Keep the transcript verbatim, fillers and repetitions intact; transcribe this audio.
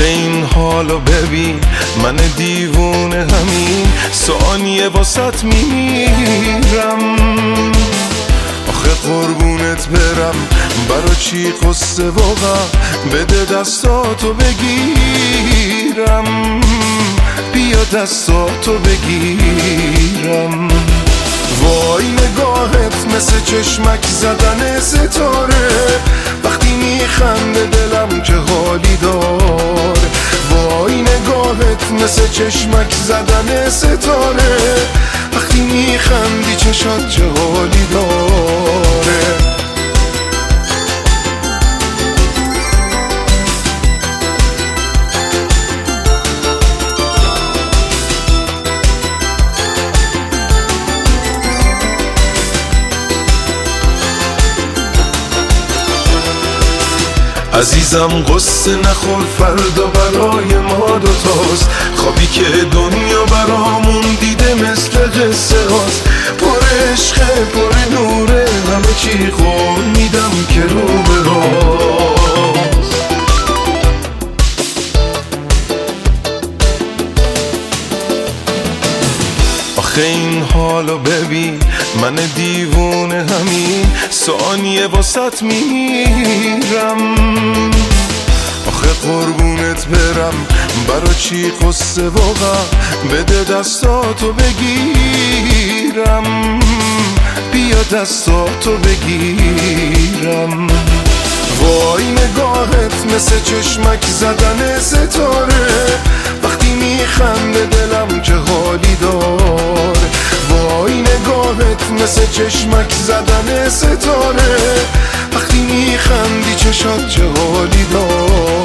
آخه این حالو ببین، من دیوونه همین ثانیه واسط میمیرم. آخه قربونت برم، برا چی قصه و غم؟ بده دستاتو بگیرم، بیا دستاتو بگیرم. وای نگاهت مثل چشمک زدن ستاره، وقتی میخنده دلم چه حالی دار. وای نگاهت مثل چشمک زدن ستاره، وقتی میخندی چشات چه حالی داره. عزیزم قصه نخور، فردا برای ما دوتاست. خوابی که دنیا برامون دیده مثل قصه هاست. پر عشق پر نوره، همه چی قول میدم که رو به راست. آخه این حالو ببین، من دیوونه همین ثانیه واسط میمیرم. آخه قربونت برم، برا چی قصه و غم؟ بده دستاتو بگیرم، بیا دستاتو بگیرم. وای نگاهت مثل چشمک زدن ستاره، وقتی میخنده دلم چه حالی دار. وای نگاهت مثل چشمک زدن ستاره، وقتی میخندی چشات چه حالی دار.